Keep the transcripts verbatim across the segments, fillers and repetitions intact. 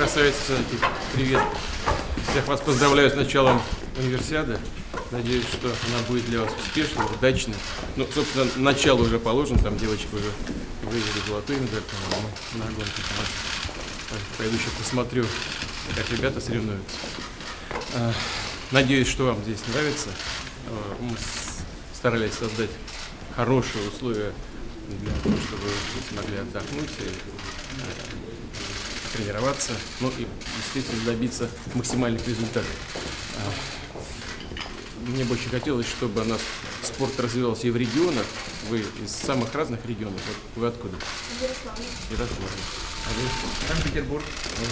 касается привет. Всех вас поздравляю с началом универсиады. Надеюсь, что она будет для вас успешной, удачной. Ну, собственно, начало уже положено, там девочки уже выиграли золотой медаль, по-моему, на гонке. Пойду еще посмотрю, как ребята соревнуются. Надеюсь, что вам здесь нравится. Мы старались создать хорошие условия для того, чтобы вы смогли отдохнуть и тренироваться, ну и, естественно, добиться максимальных результатов. Мне бы очень хотелось, чтобы у нас спорт развивался и в регионах. Вы из самых разных регионов. Вот вы откуда? Ярославль. Ярославль. А вы? Санкт-Петербург.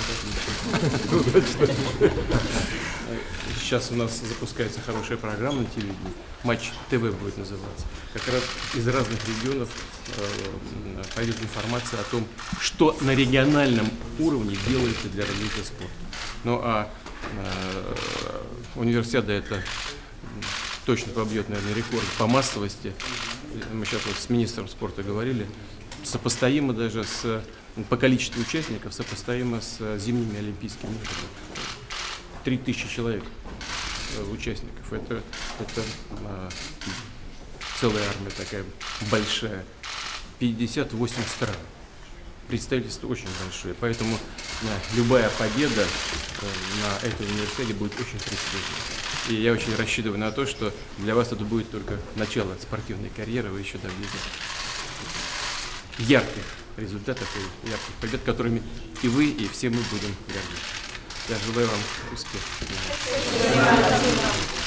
Сейчас у нас запускается хорошая программа на телевидении. Матч ТВ будет называться. Как раз из разных регионов э, пойдет информация о том, что на региональном уровне делается для развития спорта. Ну а э, универсиада это точно побьет, наверное, рекорд по массовости. Мы сейчас вот с министром спорта говорили. Сопоставимо даже с, по количеству участников, сопоставимо с зимними олимпийскими играми. Три тысячи человек участников. Это, это а, целая армия такая большая. пятьдесят восемь стран. Представительство очень большое. Поэтому а, любая победа а, на этой универсиаде будет очень престижной. И я очень рассчитываю на то, что для вас это будет только начало спортивной карьеры. Вы еще добьетесь ярких результатов и ярких побед, которыми и вы, и все мы будем гордиться. Я желаю вам успеха.